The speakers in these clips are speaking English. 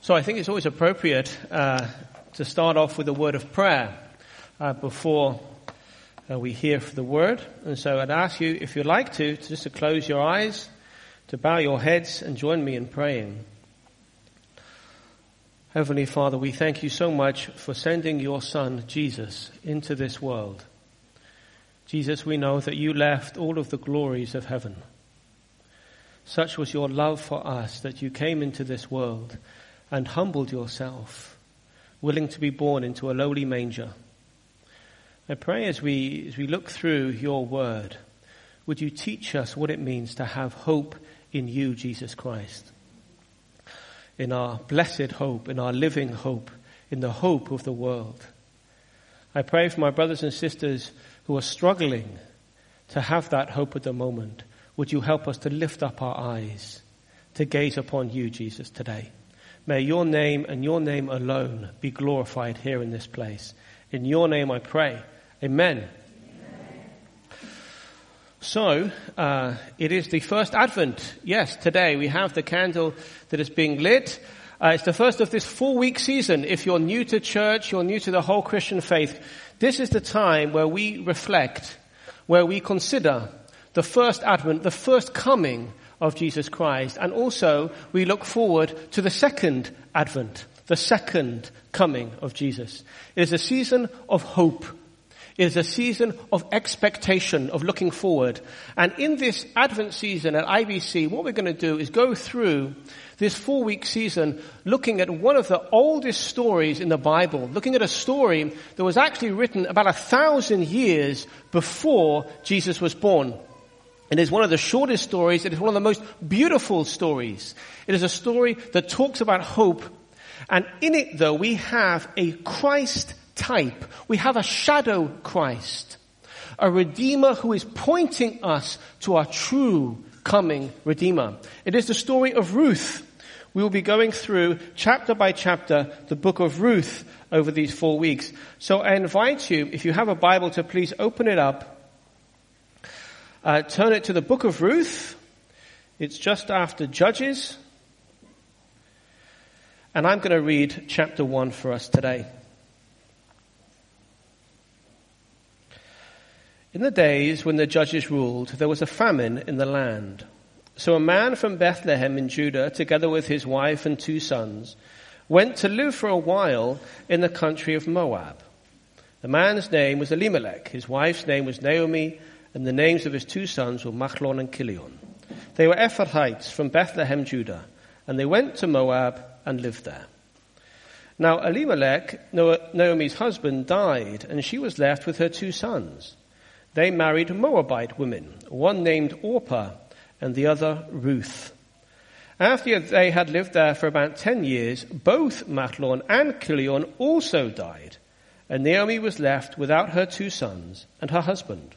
So I think it's always appropriate to start off with a word of prayer before we hear the word. And so I'd ask you, if you'd like to just to close your eyes, to bow your heads and join me in praying. Heavenly Father, we thank you so much for sending your Son, Jesus, into this world. Jesus, we know that you left all of the glories of heaven. Such was your love for us that you came into this world and humbled yourself, willing to be born into a lowly manger. I pray as we look through your word, would you teach us what it means to have hope in you, Jesus Christ, in our blessed hope, in our living hope, in the hope of the world. I pray for my brothers and sisters who are struggling to have that hope at the moment. Would you help us to lift up our eyes, to gaze upon you, Jesus, today? May your name and your name alone be glorified here in this place. In your name I pray. Amen. So, it is the first Advent. Yes, today we have the candle that is being lit. It's the first of this 4-week season. If you're new to church, you're new to the whole Christian faith, this is the time where we reflect, where we consider the first Advent, the first coming of Jesus Christ. And also we look forward to the second Advent, the second coming of Jesus. It is a season of hope. It is a season of expectation, of looking forward. And in this Advent season at IBC, what we're going to do is go through this 4-week season looking at one of the oldest stories in the Bible, looking at a story that was actually written about 1,000 years before Jesus was born. It is one of the shortest stories. It is one of the most beautiful stories. It is a story that talks about hope. And in it, though, we have a Christ type. We have a shadow Christ, a Redeemer who is pointing us to our true coming Redeemer. It is the story of Ruth. We will be going through chapter by chapter the book of Ruth over these 4 weeks. So I invite you, if you have a Bible, to please open it up. Turn it to the book of Ruth. It's just after Judges. And I'm going to read chapter 1 for us today. In the days when the judges ruled, there was a famine in the land. So a man from Bethlehem in Judah, together with his wife and 2 sons, went to live for a while in the country of Moab. The man's name was Elimelech. His wife's name was Naomi, and the names of his 2 sons were Machlon and Chilion. They were Ephrathites from Bethlehem, Judah, and they went to Moab and lived there. Now Elimelech, Naomi's husband, died, and she was left with her 2 sons. They married Moabite women, one named Orpah and the other Ruth. After they had lived there for about 10 years, both Machlon and Chilion also died, and Naomi was left without her 2 sons and her husband.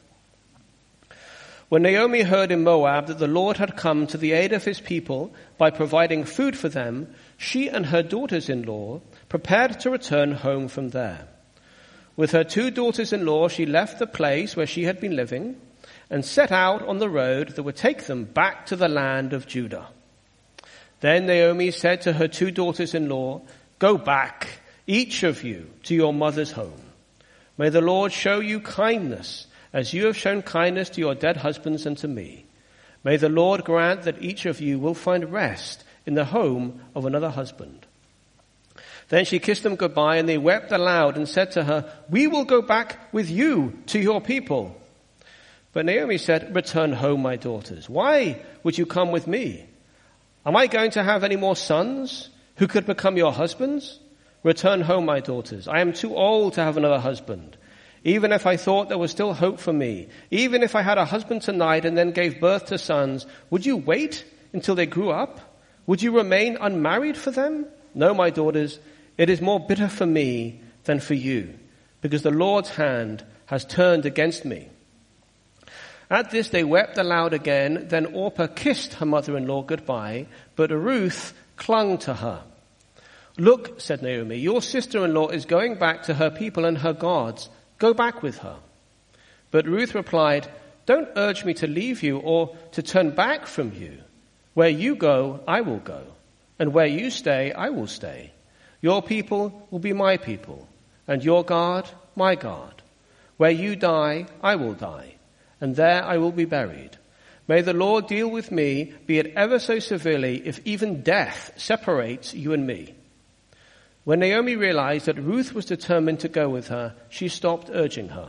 When Naomi heard in Moab that the Lord had come to the aid of his people by providing food for them, she and her daughters-in-law prepared to return home from there. With her 2 daughters-in-law, she left the place where she had been living and set out on the road that would take them back to the land of Judah. Then Naomi said to her 2 daughters-in-law, "Go back, each of you, to your mother's home. May the Lord show you kindness, as you have shown kindness to your dead husbands and to me. May the Lord grant that each of you will find rest in the home of another husband." Then she kissed them goodbye, and they wept aloud and said to her, "We will go back with you to your people." But Naomi said, "Return home, my daughters. Why would you come with me? Am I going to have any more sons who could become your husbands? Return home, my daughters. I am too old to have another husband. Even if I thought there was still hope for me, even if I had a husband tonight and then gave birth to sons, would you wait until they grew up? Would you remain unmarried for them? No, my daughters, it is more bitter for me than for you, because the Lord's hand has turned against me." At this they wept aloud again. Then Orpah kissed her mother-in-law goodbye, but Ruth clung to her. "Look," said Naomi, "your sister-in-law is going back to her people and her gods. Go back with her." But Ruth replied, "Don't urge me to leave you or to turn back from you. Where you go, I will go. And where you stay, I will stay. Your people will be my people, and your God, my God. Where you die, I will die, and there I will be buried. May the Lord deal with me, be it ever so severely, if even death separates you and me." When Naomi realized that Ruth was determined to go with her, she stopped urging her.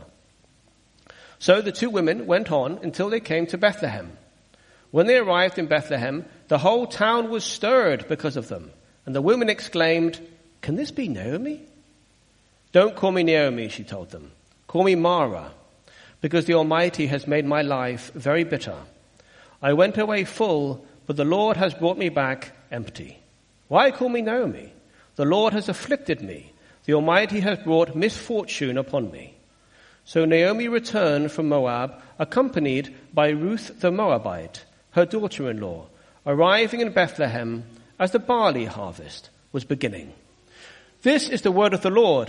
So the two women went on until they came to Bethlehem. When they arrived in Bethlehem, the whole town was stirred because of them. And the women exclaimed, "Can this be Naomi?" "Don't call me Naomi," she told them. "Call me Mara, because the Almighty has made my life very bitter. I went away full, but the Lord has brought me back empty. Why call me Naomi? The Lord has afflicted me. The Almighty has brought misfortune upon me." So Naomi returned from Moab, accompanied by Ruth the Moabite, her daughter-in-law, arriving in Bethlehem as the barley harvest was beginning. This is the word of the Lord.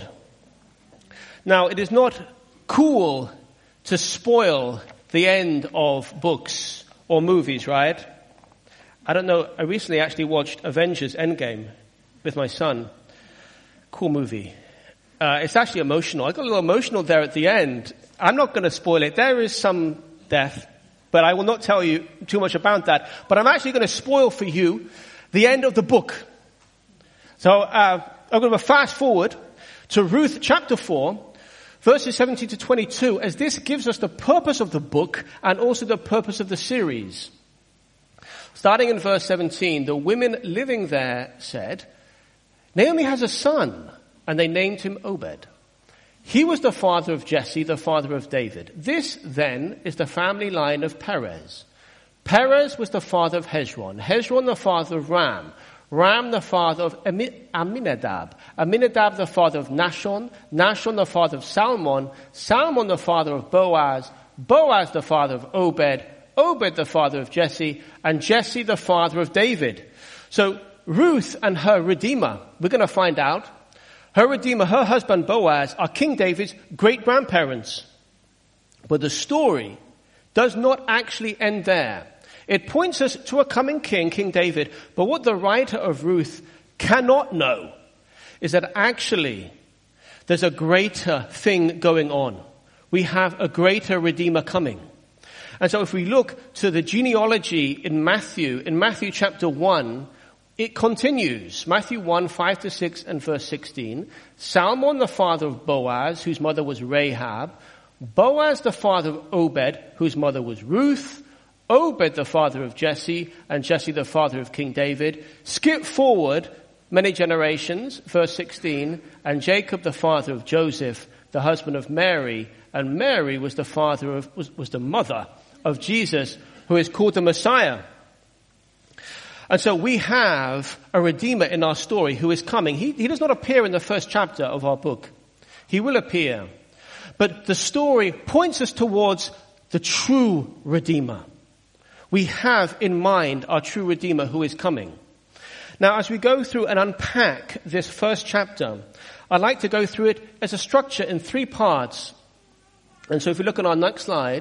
Now, it is not cool to spoil the end of books or movies, right? I don't know, I recently actually watched Avengers Endgame with my son. Cool movie. It's actually emotional. I got a little emotional there at the end. I'm not going to spoil it. There is some death, but I will not tell you too much about that. But I'm actually going to spoil for you the end of the book. So I'm going to fast forward to Ruth chapter 4, verses 17 to 22, as this gives us the purpose of the book and also the purpose of the series. Starting in verse 17, the women living there said, "Naomi has a son," and they named him Obed. He was the father of Jesse, the father of David. This, then, is the family line of Perez. Perez was the father of Hezron. Hezron the father of Ram. Ram the father of Aminadab. Aminadab the father of Nahshon. Nahshon the father of Salmon. Salmon the father of Boaz. Boaz the father of Obed. Obed the father of Jesse. And Jesse the father of David. So Ruth and her Redeemer, we're going to find out, her Redeemer, her husband Boaz, are King David's great-grandparents. But the story does not actually end there. It points us to a coming king, King David. But what the writer of Ruth cannot know is that actually there's a greater thing going on. We have a greater Redeemer coming. And so if we look to the genealogy in Matthew chapter 1, it continues. Matthew 1, 5 to 6 and verse 16. Salmon the father of Boaz, whose mother was Rahab. Boaz the father of Obed, whose mother was Ruth. Obed the father of Jesse, and Jesse the father of King David. Skip forward many generations, verse 16. And Jacob the father of Joseph, the husband of Mary. And Mary was the mother of Jesus, who is called the Messiah. And so we have a Redeemer in our story who is coming. He does not appear in the first chapter of our book. He will appear. But the story points us towards the true Redeemer. We have in mind our true Redeemer who is coming. Now, as we go through and unpack this first chapter, I'd like to go through it as a structure in 3 parts. And so if we look on our next slide,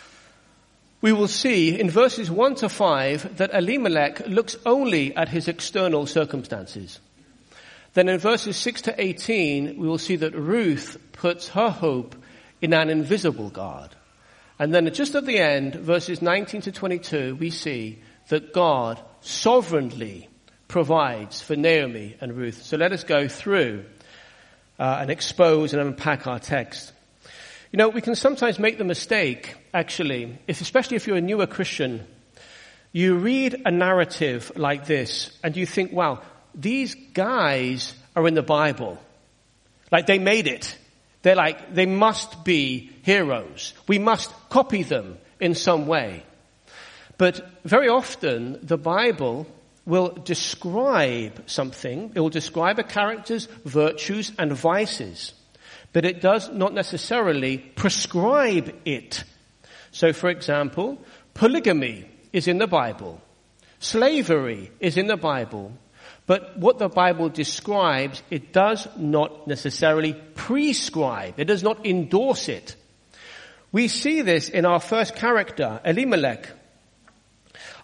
we will see in verses 1 to 5 that Elimelech looks only at his external circumstances. Then in verses 6 to 18, we will see that Ruth puts her hope in an invisible God. And then just at the end, verses 19 to 22, we see that God sovereignly provides for Naomi and Ruth. So let us go through and expose and unpack our text. You know, we can sometimes make the mistake, actually, especially if you're a newer Christian, you read a narrative like this and you think, wow, these guys are in the Bible. Like they made it. They must be heroes. We must copy them in some way. But very often the Bible will describe something. It will describe a character's virtues and vices. But it does not necessarily prescribe it. So, for example, polygamy is in the Bible. Slavery is in the Bible. But what the Bible describes, it does not necessarily prescribe. It does not endorse it. We see this in our first character, Elimelech.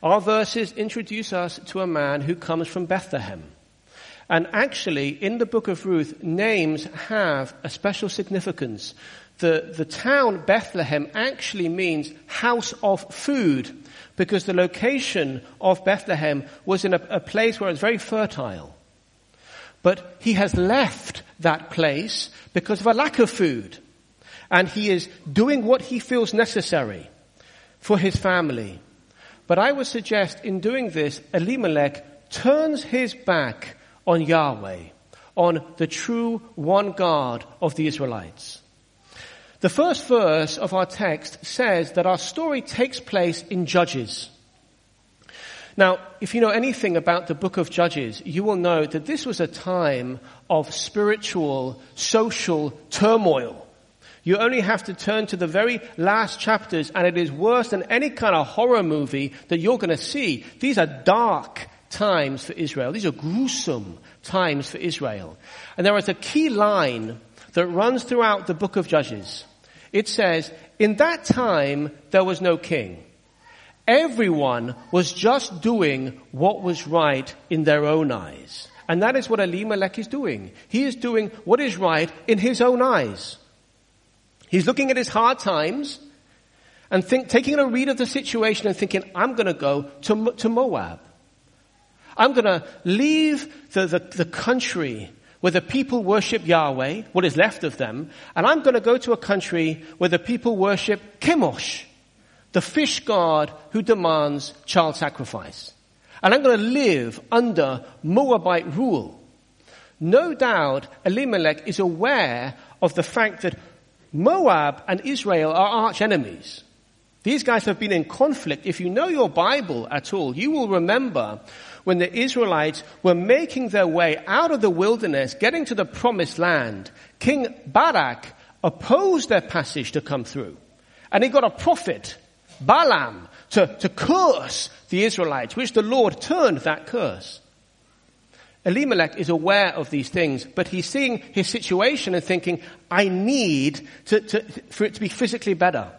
Our verses introduce us to a man who comes from Bethlehem. And actually, in the book of Ruth, names have a special significance. The town Bethlehem actually means house of food, because the location of Bethlehem was in a place where it was very fertile. But he has left that place because of a lack of food. And he is doing what he feels necessary for his family. But I would suggest in doing this, Elimelech turns his back on Yahweh, on the true one God of the Israelites. The first verse of our text says that our story takes place in Judges. Now, if you know anything about the book of Judges, you will know that this was a time of spiritual, social turmoil. You only have to turn to the very last chapters, and it is worse than any kind of horror movie that you're going to see. These are dark times for Israel. These are gruesome times for Israel. And there is a key line that runs throughout the book of Judges. It says, in that time there was no king. Everyone was just doing what was right in their own eyes. And that is what Elimelech is doing. He is doing what is right in his own eyes. He's looking at his hard times and taking a read of the situation and thinking, I'm going to go to Moab. I'm going to leave the country where the people worship Yahweh, what is left of them, and I'm going to go to a country where the people worship Chemosh, the fish god who demands child sacrifice. And I'm going to live under Moabite rule. No doubt Elimelech is aware of the fact that Moab and Israel are arch enemies. These guys have been in conflict. If you know your Bible at all, you will remember when the Israelites were making their way out of the wilderness, getting to the promised land. King Barak opposed their passage to come through. And he got a prophet, Balaam, to curse the Israelites, which the Lord turned that curse. Elimelech is aware of these things, but he's seeing his situation and thinking, I need for it to be physically better.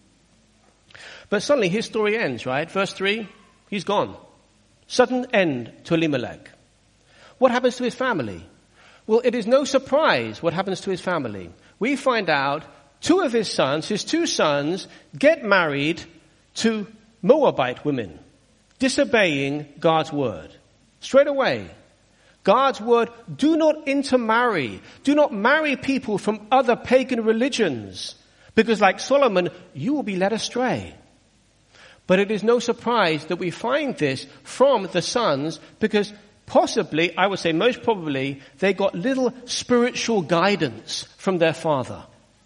But suddenly his story ends, right? Verse 3, he's gone. Sudden end to Elimelech. What happens to his family? Well, it is no surprise what happens to his family. We find out two of his two sons, get married to Moabite women, disobeying God's word. Straight away. God's word, do not intermarry. Do not marry people from other pagan religions. Because like Solomon, you will be led astray. But it is no surprise that we find this from the sons, because possibly, I would say most probably, they got little spiritual guidance from their father.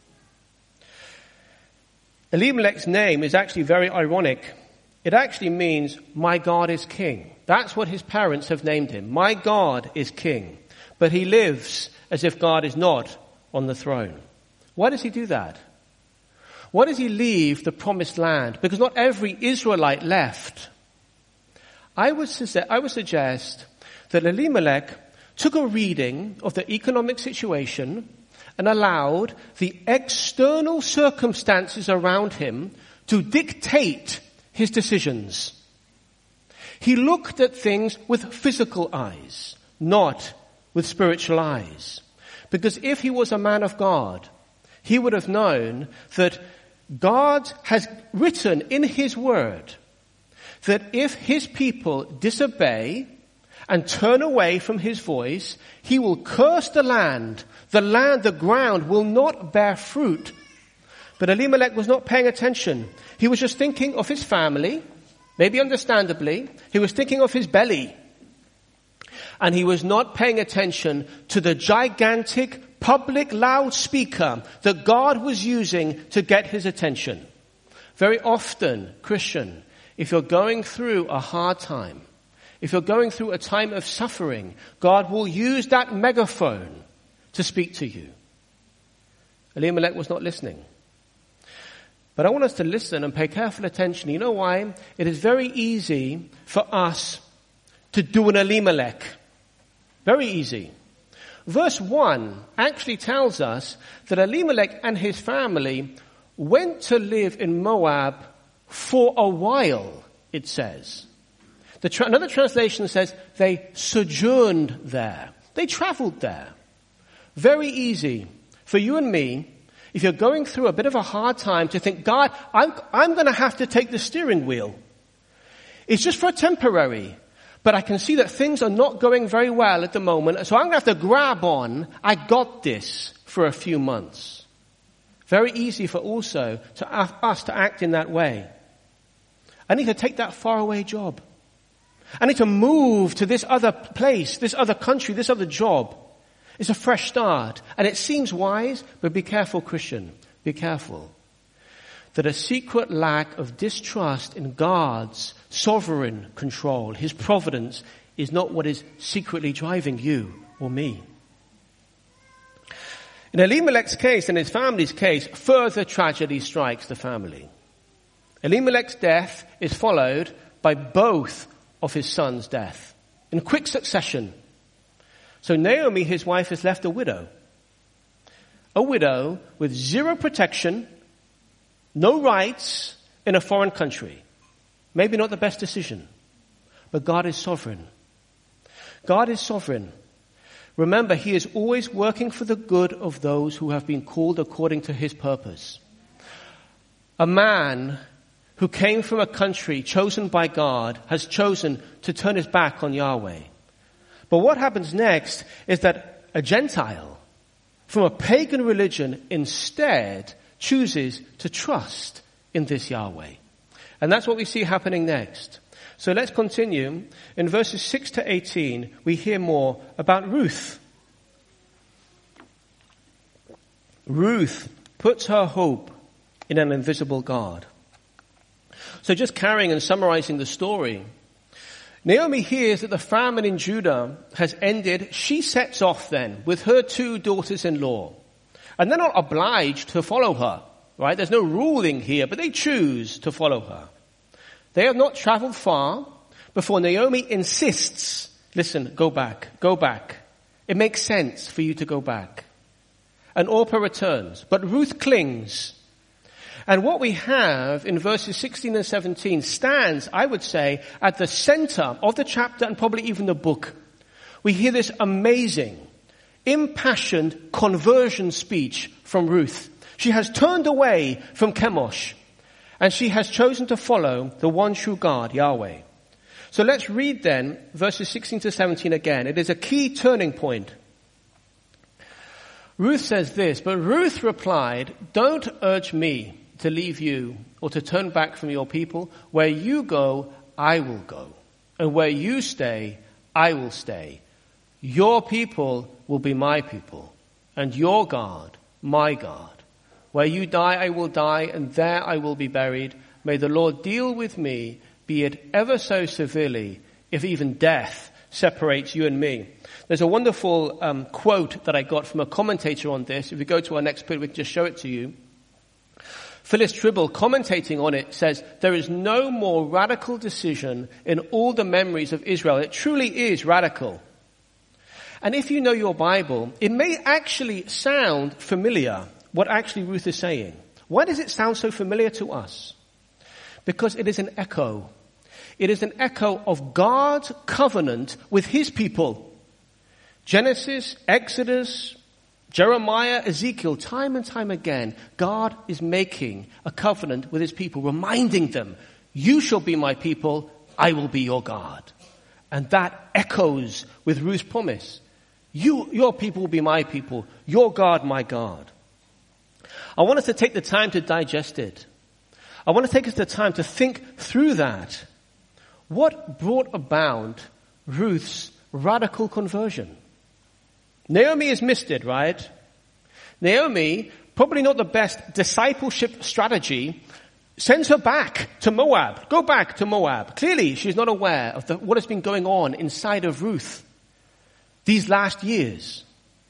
Elimelech's name is actually very ironic. It actually means, my God is king. That's what his parents have named him. My God is king. But he lives as if God is not on the throne. Why does he do that? Why does he leave the promised land? Because not every Israelite left. I would suggest that Elimelech took a reading of the economic situation and allowed the external circumstances around him to dictate his decisions. He looked at things with physical eyes, not with spiritual eyes. Because if he was a man of God, he would have known that God has written in his word that if his people disobey and turn away from his voice, he will curse the land. The ground will not bear fruit. But Elimelech was not paying attention. He was just thinking of his family, maybe understandably. He was thinking of his belly. And he was not paying attention to the gigantic public loudspeaker that God was using to get his attention. Very often, Christian, if you're going through a hard time, if you're going through a time of suffering, God will use that megaphone to speak to you. Elimelech was not listening. But I want us to listen and pay careful attention. You know why? It is very easy for us to do an Elimelech. Very easy. Verse 1 actually tells us that Elimelech and his family went to live in Moab for a while, it says. Another translation says they sojourned there. They traveled there. Very easy for you and me, if you're going through a bit of a hard time, to think, God, I'm going to have to take the steering wheel. It's just for temporary. But I can see that things are not going very well at the moment, so I'm going to have to grab on. I got this for a few months. Very easy for also to us to act in that way. I need to take that faraway job. I need to move to this other place, this other country, this other job. It's a fresh start. And it seems wise, but be careful, Christian. Be careful. That a secret lack of distrust in God's sovereign control, His providence, is not what is secretly driving you or me. In Elimelech's case and his family's case, further tragedy strikes the family. Elimelech's death is followed by both of his sons' death in quick succession. So Naomi, his wife, is left a widow. A widow with zero protection, no rights in a foreign country. Maybe not the best decision, but God is sovereign. God is sovereign. Remember, He is always working for the good of those who have been called according to His purpose. A man who came from a country chosen by God has chosen to turn his back on Yahweh. But what happens next is that a Gentile from a pagan religion instead chooses to trust in this Yahweh. And that's what we see happening next. So let's continue. In verses 6 to 18, we hear more about Ruth. Ruth puts her hope in an invisible God. So just carrying and summarizing the story, Naomi hears that the famine in Judah has ended. She sets off then with her 2 daughters-in-law. And they're not obliged to follow her, right? There's no ruling here, but they choose to follow her. They have not traveled far before Naomi insists, listen, go back. It makes sense for you to go back. And Orpah returns, but Ruth clings. And what we have in verses 16 and 17 stands, I would say, at the center of the chapter and probably even the book. We hear this amazing, impassioned conversion speech from Ruth. She has turned away from Chemosh, and she has chosen to follow the one true God, Yahweh. So let's read then verses 16 to 17 again. It is a key turning point. Ruth says this, but Ruth replied, don't urge me to leave you or to turn back from your people. Where you go, I will go. And where you stay, I will stay. Your people will be my people, and your God, my God. Where you die, I will die, and there I will be buried. May the Lord deal with me, be it ever so severely, if even death separates you and me. There's a wonderful quote that I got from a commentator on this. If we go to our next point, we can just show it to you. Phyllis Tribble, commentating on it, says, there is no more radical decision in all the memories of Israel. It truly is radical. And if you know your Bible, it may actually sound familiar, what actually Ruth is saying. Why does it sound so familiar to us? Because it is an echo. It is an echo of God's covenant with His people. Genesis, Exodus, Jeremiah, Ezekiel, time and time again, God is making a covenant with His people, reminding them, you shall be my people, I will be your God. And that echoes with Ruth's promise. Your people will be my people, your God, my God. I want us to take the time to digest it. I want to take us the time to think through that. What brought about Ruth's radical conversion? Naomi has missed it, right? Naomi, probably not the best discipleship strategy, sends her back to Moab. Go back to Moab. Clearly, she's not aware of what has been going on inside of Ruth these last years.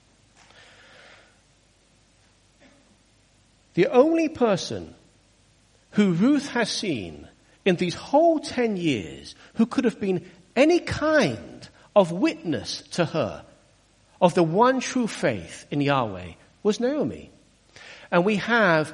The only person who Ruth has seen in these whole 10 years who could have been any kind of witness to her of the one true faith in Yahweh was Naomi. And we have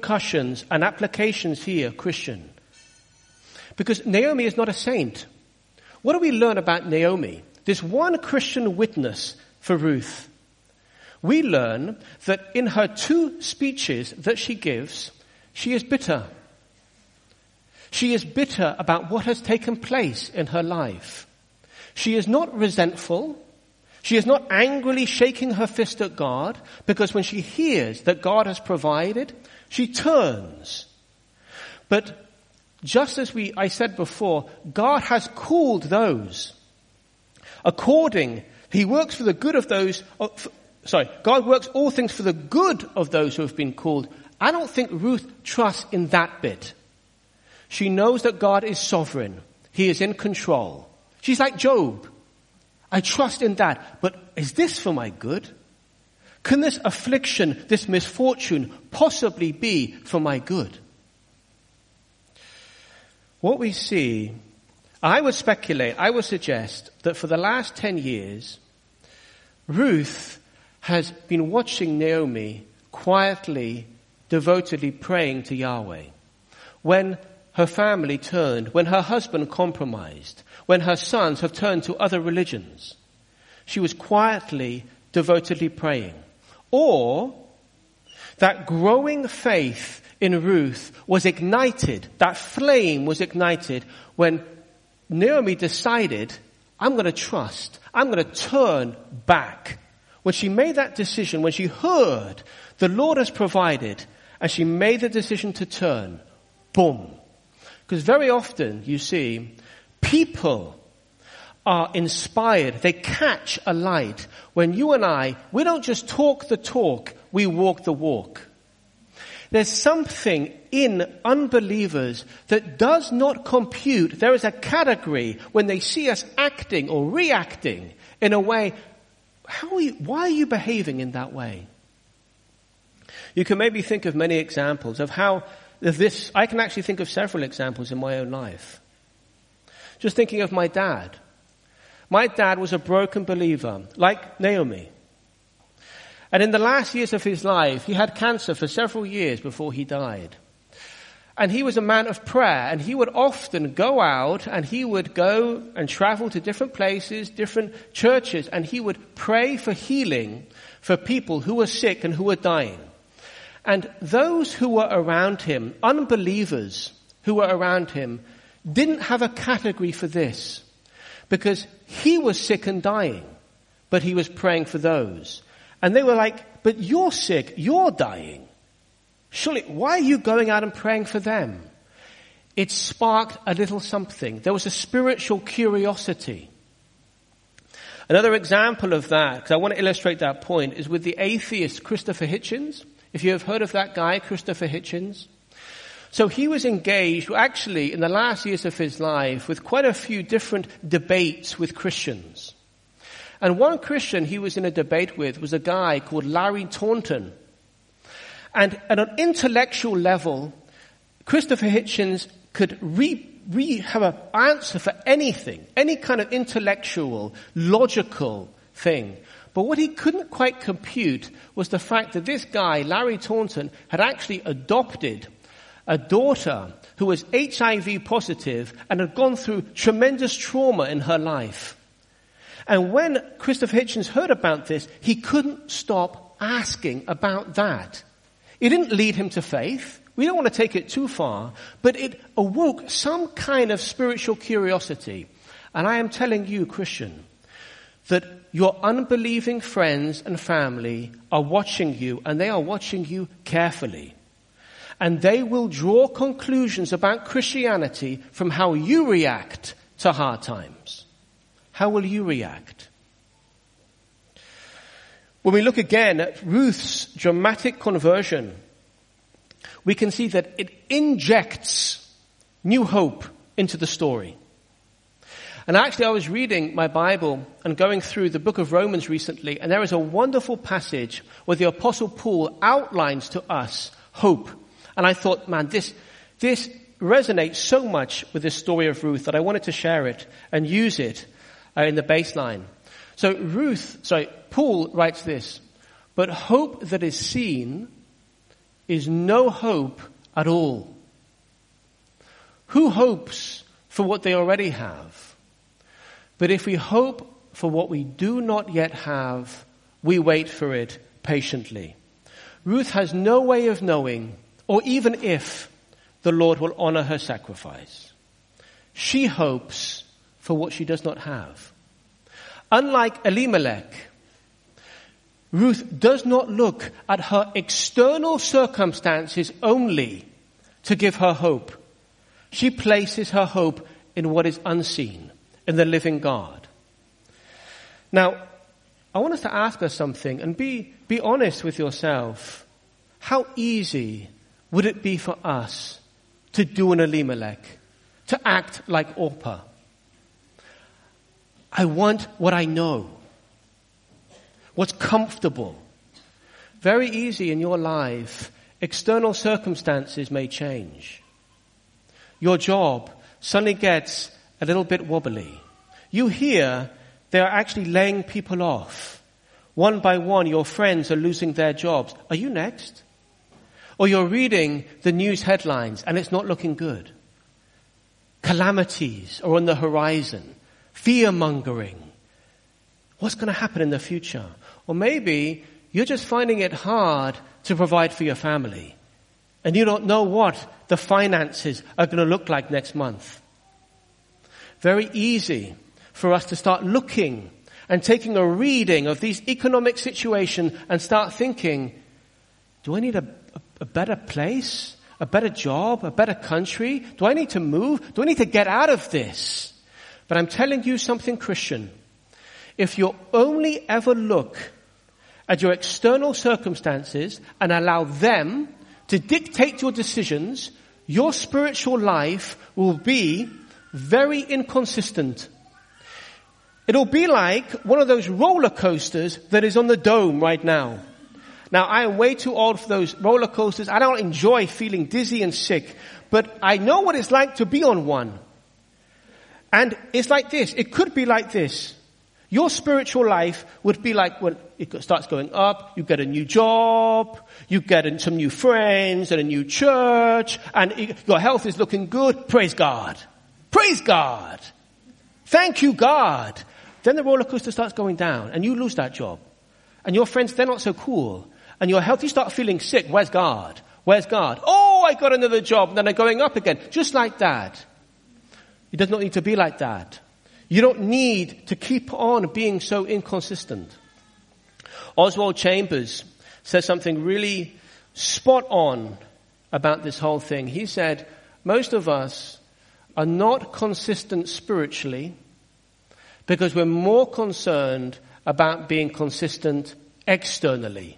repercussions and applications here, Christian. Because Naomi is not a saint. what do we learn about Naomi? This one Christian witness for Ruth. We learn that in her 2 speeches that she gives, she is bitter. She is bitter about what has taken place in her life. She is not resentful. She is not angrily shaking her fist at God, because when she hears that God has provided, she turns. But just as I said before, God has called those. He works for the good of those, God works all things for the good of those who have been called. I don't think Ruth trusts in that bit. She knows that God is sovereign. He is in control. She's like Job. I trust in that. But is this for my good? Can this affliction, this misfortune possibly be for my good? What we see, I would suggest that for the last 10 years, Ruth has been watching Naomi quietly, devotedly praying to Yahweh. When her family turned, when her husband compromised, when her sons have turned to other religions, she was quietly, devotedly praying. Or that growing faith in Ruth was ignited, that flame was ignited when Naomi decided, I'm going to trust, I'm going to turn back. When she made that decision, when she heard the Lord has provided, and she made the decision to turn, boom. Because very often, you see, people are inspired. They catch a light. When you and I, we don't just talk the talk, we walk the walk. There's something in unbelievers that does not compute. There is a category when they see us acting or reacting in a way. Why are you behaving in that way? You can maybe think of many examples of how this, I can actually think of several examples in my own life. Just thinking of my dad. My dad was a broken believer, like Naomi. And in the last years of his life, he had cancer for several years before he died. And he was a man of prayer, and he would often go out, and he would go and travel to different places, different churches, and he would pray for healing for people who were sick and who were dying. And those who were around him, unbelievers who were around him, didn't have a category for this, because he was sick and dying, but he was praying for those. And they were like, but you're sick, you're dying. Surely, why are you going out and praying for them? It sparked a little something. There was a spiritual curiosity. Another example of that, because I want to illustrate that point, is with the atheist Christopher Hitchens. If you have heard of that guy, Christopher Hitchens. So he was engaged, actually, in the last years of his life, with quite a few different debates with Christians. And one Christian he was in a debate with was a guy called Larry Taunton. And at an intellectual level, Christopher Hitchens could have an answer for anything, any kind of intellectual, logical thing. But what he couldn't quite compute was the fact that this guy, Larry Taunton, had actually adopted a daughter who was HIV positive and had gone through tremendous trauma in her life. And when Christopher Hitchens heard about this, he couldn't stop asking about that. It didn't lead him to faith. We don't want to take it too far, but it awoke some kind of spiritual curiosity. And I am telling you, Christian, that your unbelieving friends and family are watching you, and they are watching you carefully. And they will draw conclusions about Christianity from how you react to hard times. How will you react? When we look again at Ruth's dramatic conversion, we can see that it injects new hope into the story. And actually, I was reading my Bible and going through the book of Romans recently, and there is a wonderful passage where the Apostle Paul outlines to us hope. And I thought, man, this resonates so much with this story of Ruth that I wanted to share it and use it in the baseline. So Paul writes this, but hope that is seen is no hope at all. Who hopes for what they already have? But if we hope for what we do not yet have, we wait for it patiently. Ruth has no way of knowing, or even if, the Lord will honor her sacrifice. She hopes for what she does not have. Unlike Elimelech, Ruth does not look at her external circumstances only to give her hope. She places her hope in what is unseen, in the living God. Now, I want us to ask us something and be honest with yourself. How easy would it be for us to do an Elimelech, to act like Orpah? I want what I know, what's comfortable. Very easy in your life, external circumstances may change. Your job suddenly gets a little bit wobbly. You hear they are actually laying people off. One by one, your friends are losing their jobs. Are you next? Or you're reading the news headlines and it's not looking good. Calamities are on the horizon. Fear-mongering. What's going to happen in the future? Or maybe you're just finding it hard to provide for your family. And you don't know what the finances are going to look like next month. Very easy for us to start looking and taking a reading of these economic situations and start thinking, do I need a better place? A better job? A better country? Do I need to move? Do I need to get out of this? But I'm telling you something, Christian. If you only ever look at your external circumstances and allow them to dictate your decisions, your spiritual life will be very inconsistent. It'll be like one of those roller coasters that is on the dome right now. Now, I am way too old for those roller coasters. I don't enjoy feeling dizzy and sick, but I know what it's like to be on one. And it's like this. It could be like this. Your spiritual life would be like when it starts going up, you get a new job, you get some new friends and a new church, and your health is looking good. Praise God. Praise God. Thank you, God. Then the roller coaster starts going down and you lose that job. And your friends, they're not so cool. And your health, you start feeling sick. Where's God? Where's God? Oh, I got another job. And then they're going up again. Just like that. It does not need to be like that. You don't need to keep on being so inconsistent. Oswald Chambers says something really spot on about this whole thing. He said, most of us are not consistent spiritually because we're more concerned about being consistent externally.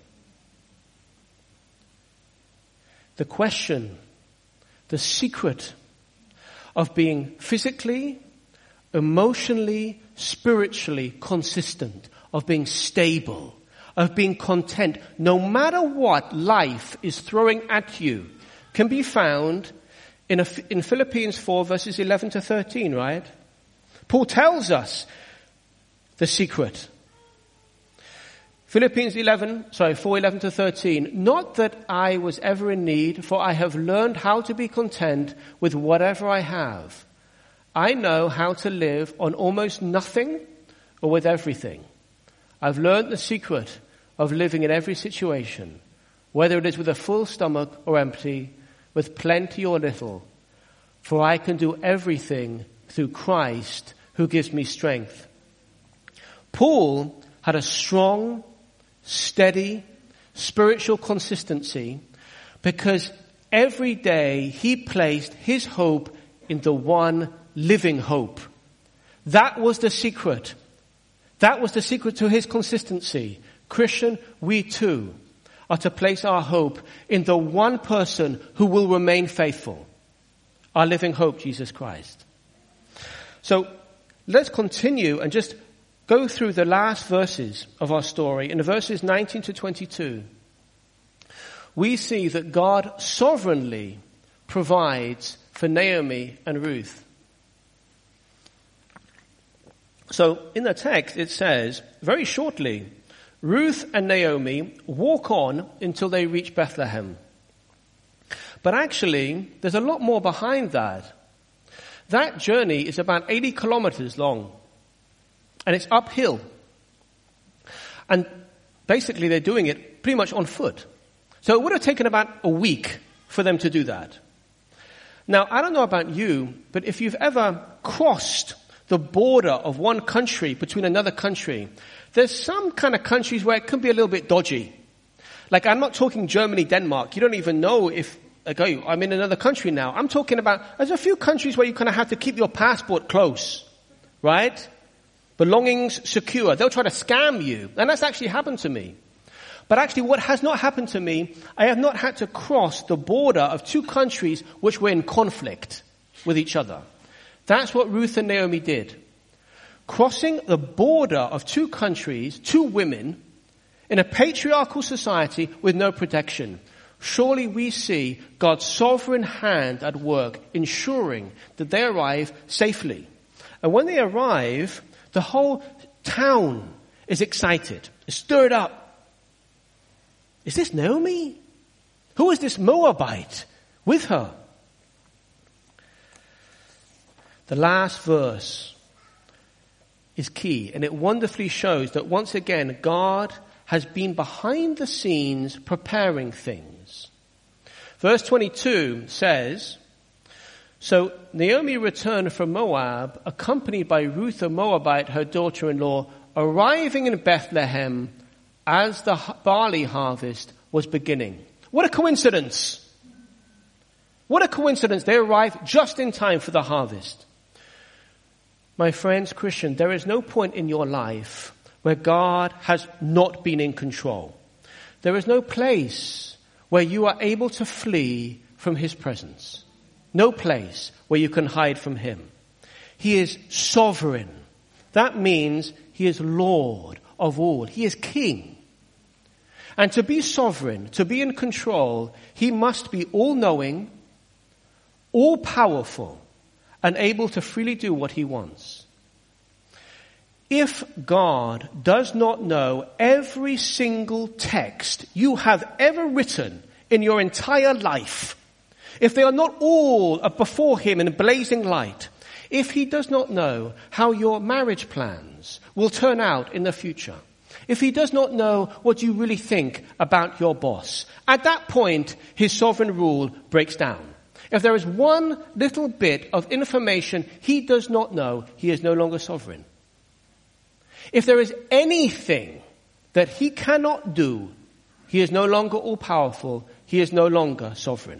The question, the secret of being physically, emotionally, spiritually consistent, of being stable, of being content, no matter what life is throwing at you, can be found in Philippians 4 verses 11 to 13, right? Paul tells us the secret. Philippians 4:11 to 13. Not that I was ever in need, for I have learned how to be content with whatever I have. I know how to live on almost nothing or with everything. I've learned the secret of living in every situation, whether it is with a full stomach or empty, with plenty or little. For I can do everything through Christ who gives me strength. Paul had a strong, steady, spiritual consistency because every day he placed his hope in the one living hope. That was the secret. That was the secret to his consistency. Christian, we too are to place our hope in the one person who will remain faithful. Our living hope, Jesus Christ. So let's continue and just go through the last verses of our story. In verses 19 to 22, we see that God sovereignly provides for Naomi and Ruth. So in the text it says, very shortly, Ruth and Naomi walk on until they reach Bethlehem. But actually, there's a lot more behind that. That journey is about 80 kilometers long. And it's uphill. And basically they're doing it pretty much on foot. So it would have taken about a week for them to do that. Now, I don't know about you, but if you've ever crossed the border of one country between another country, there's some kind of countries where it can be a little bit dodgy. Like, I'm not talking Germany, Denmark. You don't even know if, like, oh, I'm in another country now. I'm talking about, there's a few countries where you kind of have to keep your passport close, right? Belongings secure. They'll try to scam you. And that's actually happened to me. But actually what has not happened to me, I have not had to cross the border of two countries which were in conflict with each other. That's what Ruth and Naomi did. Crossing the border of two countries, two women, in a patriarchal society with no protection. Surely we see God's sovereign hand at work, ensuring that they arrive safely. And when they arrive, the whole town is excited, stirred up. Is this Naomi? Who is this Moabite with her? The last verse is key, and it wonderfully shows that once again, God has been behind the scenes preparing things. Verse 22 says, so Naomi returned from Moab, accompanied by Ruth the Moabite, her daughter-in-law, arriving in Bethlehem as the barley harvest was beginning. What a coincidence! What a coincidence. They arrived just in time for the harvest. My friends, Christian, there is no point in your life where God has not been in control. There is no place where you are able to flee from His presence. No place where you can hide from Him. He is sovereign. That means He is Lord of all. He is King. And to be sovereign, to be in control, He must be all-knowing, all-powerful, and able to freely do what He wants. If God does not know every single text you have ever written in your entire life, if they are not all before Him in blazing light, if He does not know how your marriage plans will turn out in the future, if He does not know what you really think about your boss, at that point, His sovereign rule breaks down. If there is one little bit of information He does not know, He is no longer sovereign. If there is anything that He cannot do, He is no longer all-powerful, He is no longer sovereign.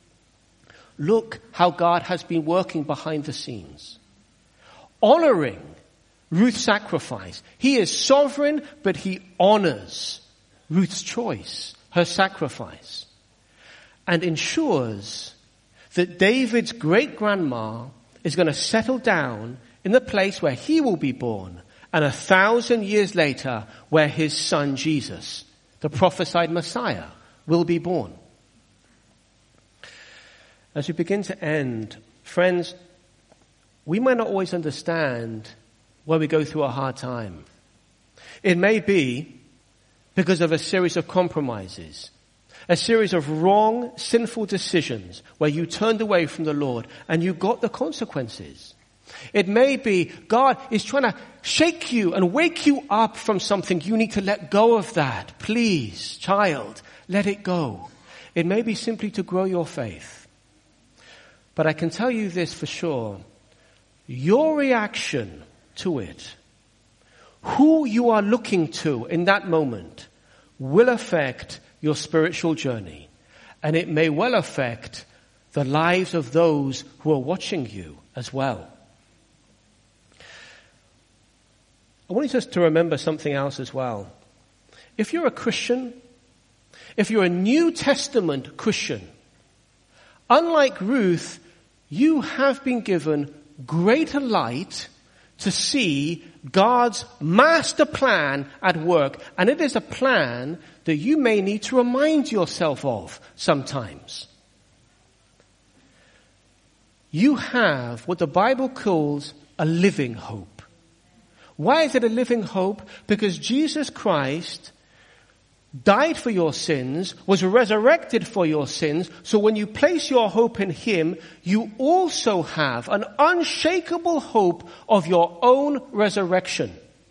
Look how God has been working behind the scenes. Honoring Ruth's sacrifice. He is sovereign, but He honors Ruth's choice, her sacrifice, and ensures that David's great-grandma is going to settle down in the place where he will be born, and 1,000 years later, where his son Jesus, the prophesied Messiah, will be born. As we begin to end, friends, we might not always understand when we go through a hard time. It may be because of a series of compromises, a series of wrong, sinful decisions where you turned away from the Lord and you got the consequences. It may be God is trying to shake you and wake you up from something. You need to let go of that. Please, child, let it go. It may be simply to grow your faith. But I can tell you this for sure. Your reaction to it, who you are looking to in that moment, will affect your spiritual journey. And it may well affect the lives of those who are watching you as well. I want you to remember something else as well. If you're a Christian, if you're a New Testament Christian, unlike Ruth, you have been given greater light to see God's master plan at work. And it is a plan that you may need to remind yourself of sometimes. You have what the Bible calls a living hope. Why is it a living hope? Because Jesus Christ died for your sins, was resurrected for your sins, so when you place your hope in Him, you also have an unshakable hope of your own resurrection.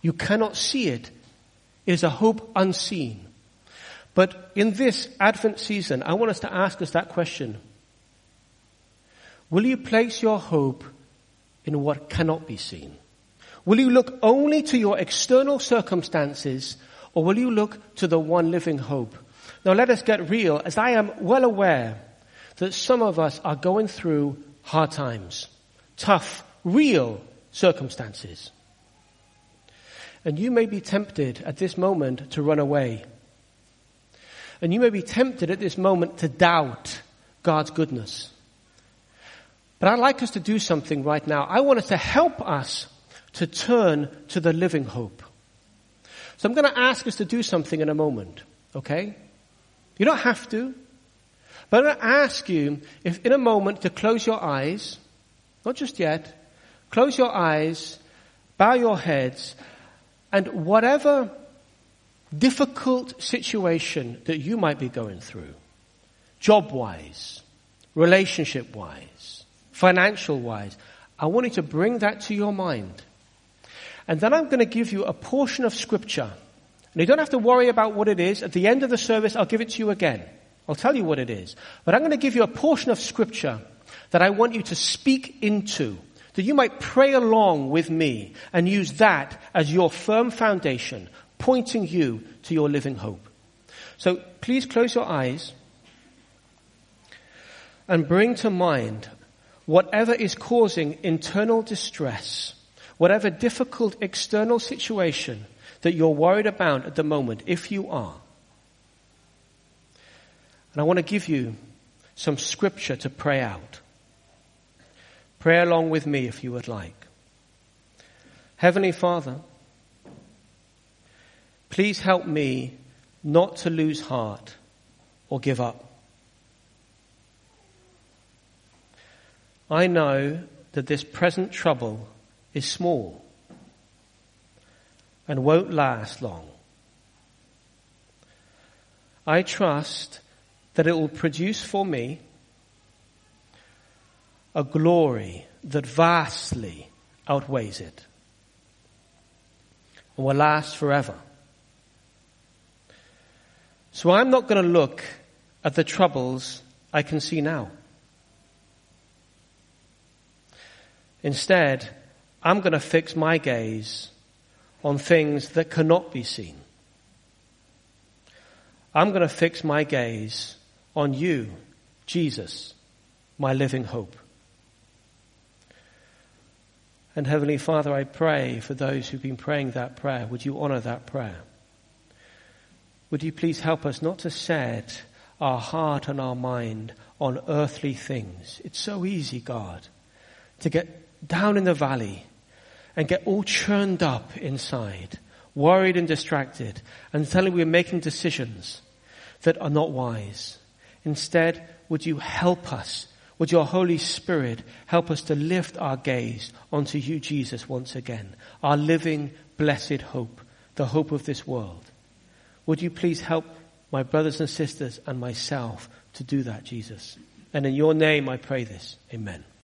You cannot see it. It is a hope unseen. But in this Advent season, I want us to ask us that question. Will you place your hope in what cannot be seen? Will you look only to your external circumstances, or will you look to the one living hope? Now let us get real, as I am well aware that some of us are going through hard times, tough, real circumstances. And you may be tempted at this moment to run away. And you may be tempted at this moment to doubt God's goodness. But I'd like us to do something right now. I want us to help us to turn to the living hope. So I'm going to ask us to do something in a moment, okay? You don't have to. But I'm going to ask you, if in a moment, to close your eyes. Not just yet. Close your eyes, bow your heads, and whatever difficult situation that you might be going through, job-wise, relationship-wise, financial-wise, I want you to bring that to your mind. And then I'm going to give you a portion of Scripture. And you don't have to worry about what it is. At the end of the service, I'll give it to you again. I'll tell you what it is. But I'm going to give you a portion of Scripture that I want you to speak into, that you might pray along with me and use that as your firm foundation, pointing you to your living hope. So please close your eyes and bring to mind whatever is causing internal distress, whatever difficult external situation that you're worried about at the moment, if you are. And I want to give you some Scripture to pray out. Pray along with me if you would like. Heavenly Father, please help me not to lose heart or give up. I know that this present trouble is small and won't last long. I trust that it will produce for me a glory that vastly outweighs it and will last forever. So I'm not going to look at the troubles I can see now. Instead, I'm going to fix my gaze on things that cannot be seen. I'm going to fix my gaze on you, Jesus, my living hope. And Heavenly Father, I pray for those who've been praying that prayer. Would you honor that prayer? Would you please help us not to set our heart and our mind on earthly things. It's so easy, God, to get down in the valley and get all churned up inside, worried and distracted, and suddenly we're making decisions that are not wise. Instead, would you help us? Would your Holy Spirit help us to lift our gaze onto you, Jesus, once again, our living, blessed hope, the hope of this world. Would you please help my brothers and sisters and myself to do that, Jesus? And in your name I pray this. Amen.